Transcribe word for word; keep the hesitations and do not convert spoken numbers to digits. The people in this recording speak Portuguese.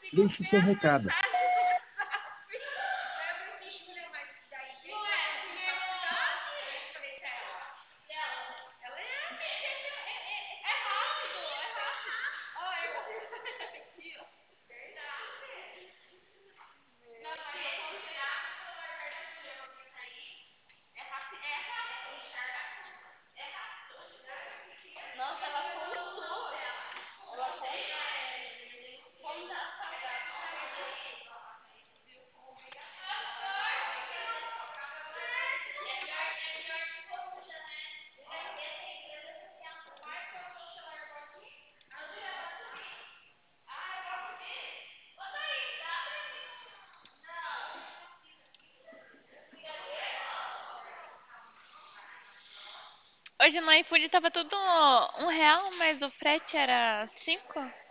Deixe seu recado. Nossa, ela contou. Ela conta. Hoje no iFood tava tudo um real, mas o frete era cinco.